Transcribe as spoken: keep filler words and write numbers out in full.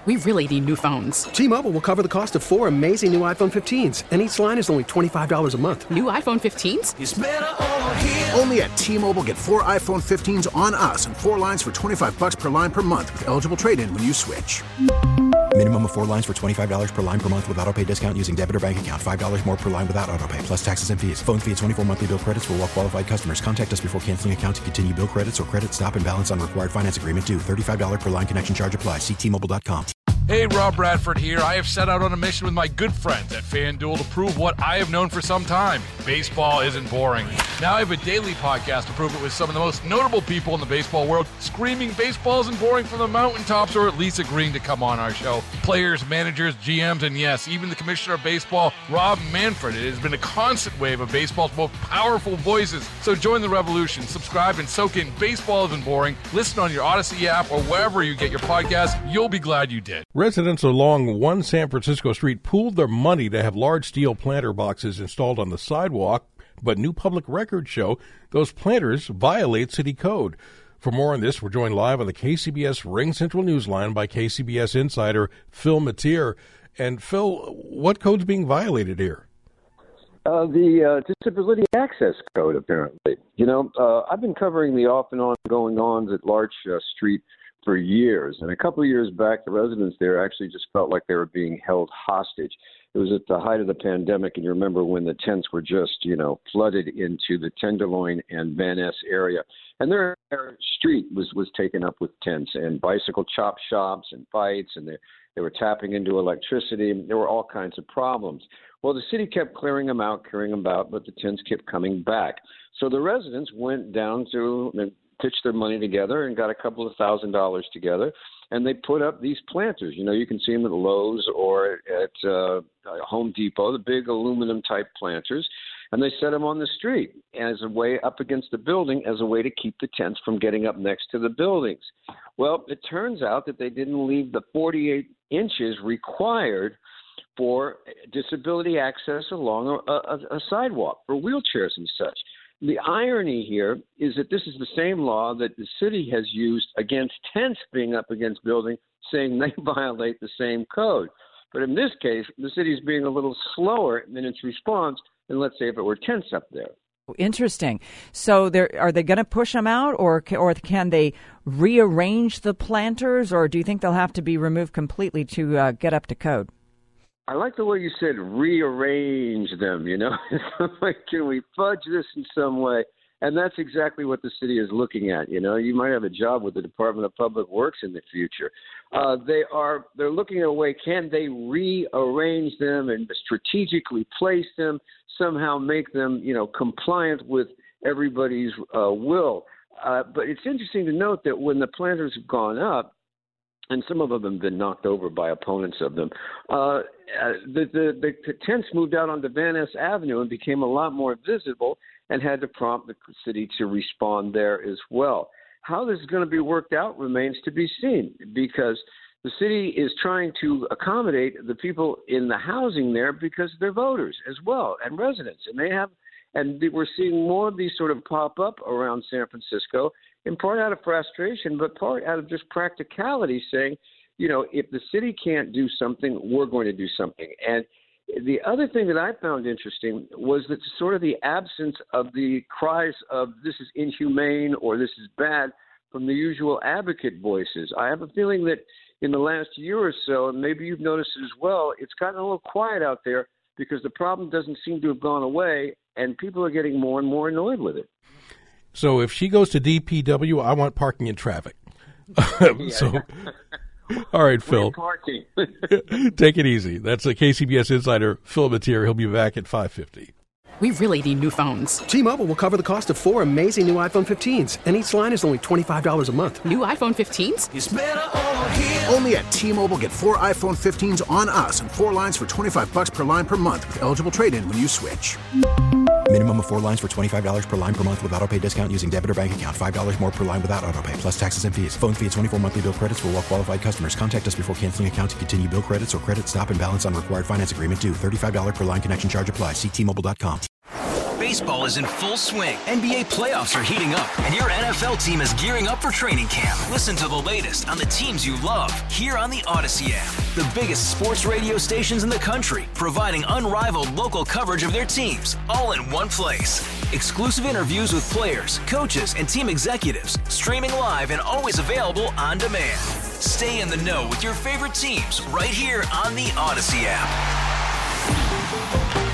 We really need new phones. T-Mobile will cover the cost of four amazing new iPhone fifteens, and each line is only twenty-five dollars a month. New iPhone fifteens? It's better over here. Only at T-Mobile, get four iPhone fifteens on us and four lines for twenty-five dollars per line per month with eligible trade-in when you switch. Minimum of four lines for twenty-five dollars per line per month with autopay discount using debit or bank account. five dollars more per line without autopay, plus taxes and fees. Phone fee at twenty-four monthly bill credits for well-qualified customers. Contact us before canceling account to continue bill credits or credit stop and balance on required finance agreement due. thirty-five dollars per line connection charge applies. See T Mobile dot com. Hey, Rob Bradford here. I have set out on a mission with my good friends at FanDuel to prove what I have known for some time. Baseball isn't boring. Now I have a daily podcast to prove it with some of the most notable people in the baseball world, screaming baseball isn't boring from the mountaintops, or at least agreeing to come on our show. Players, managers, G Ms, and yes, even the commissioner of baseball, Rob Manfred. It has been a constant wave of baseball's most powerful voices. So join the revolution. Subscribe and soak in Baseball Isn't Boring. Listen on your Odyssey app or wherever you get your podcast. You'll be glad you did. Residents along one San Francisco street pooled their money to have large steel planter boxes installed on the sidewalk, but new public records show those planters violate city code. For more on this, we're joined live on the K C B S Ring Central Newsline by K C B S insider Phil Matier. And Phil, what code's being violated here? Uh, the uh, Disability Access Code, apparently. You know, uh, I've been covering the off and on going ons at Larch uh, Street for years. And a couple of years back, the residents there actually just felt like they were being held hostage. It was at the height of the pandemic, and you remember when the tents were just, you know, flooded into the Tenderloin and Van Ness area. And their street was, was taken up with tents and bicycle chop shops and fights, and they, they were tapping into electricity. There were all kinds of problems. Well, the city kept clearing them out, clearing them out, but the tents kept coming back. So the residents went down to pitched their money together and got a couple of thousand dollars together, and they put up these planters. You know, you can see them at Lowe's or at uh, Home Depot, the big aluminum type planters, and they set them on the street as a way up against the building, as a way to keep the tents from getting up next to the buildings. Well, it turns out that they didn't leave the forty-eight inches required for disability access along a, a, a sidewalk for wheelchairs and such. The irony here is that this is the same law that the city has used against tents being up against buildings, saying they violate the same code. But in this case, the city is being a little slower in its response than, let's say, if it were tents up there. Interesting. So are they going to push them out, or, or can they rearrange the planters, or do you think they'll have to be removed completely to uh, get up to code? I like the way you said rearrange them, you know. Like, can we fudge this in some way? And that's exactly what the city is looking at. You know, you might have a job with the Department of Public Works in the future. Uh, they are, they're looking at a way, can they rearrange them and strategically place them, somehow make them, you know, compliant with everybody's uh, will. Uh, but it's interesting to note that when the planters have gone up, and some of them have been knocked over by opponents of them, uh, the, the, the, the tents moved out onto Van Ness Avenue and became a lot more visible and had to prompt the city to respond there as well. How this is going to be worked out remains to be seen, because the city is trying to accommodate the people in the housing there because they're voters as well and residents. And they have, and we're seeing more of these sort of pop up around San Francisco, in part out of frustration, but part out of just practicality, saying, you know, if the city can't do something, we're going to do something. And the other thing that I found interesting was that sort of the absence of the cries of this is inhumane or this is bad from the usual advocate voices. I have a feeling that in the last year or so, and maybe you've noticed it as well, it's gotten a little quiet out there because the problem doesn't seem to have gone away, and people are getting more and more annoyed with it. So if she goes to D P W, I want parking and traffic. So, all right, Phil. Parking. Take it easy. That's a K C B S insider, Phil Matier. He'll be back at five fifty. We really need new phones. T-Mobile will cover the cost of four amazing new iPhone fifteens, and each line is only twenty-five dollars a month. New iPhone fifteens? It's better over here. Only at T-Mobile, get four iPhone fifteens on us and four lines for twenty-five dollars per line per month with eligible trade-in when you switch. Minimum of four lines for twenty-five dollars per line per month with autopay discount using debit or bank account. five dollars more per line without autopay, plus taxes and fees. Phone fee at twenty-four monthly bill credits for well-qualified customers. Contact us before canceling account to continue bill credits or credit stop and balance on required finance agreement due. thirty-five dollars per line connection charge applies. See T Mobile dot com. Baseball is in full swing. N B A playoffs are heating up, and your N F L team is gearing up for training camp. Listen to the latest on the teams you love here on the Odyssey app. The biggest sports radio stations in the country, providing unrivaled local coverage of their teams, all in one place. Exclusive interviews with players, coaches, and team executives, streaming live and always available on demand. Stay in the know with your favorite teams right here on the Odyssey app.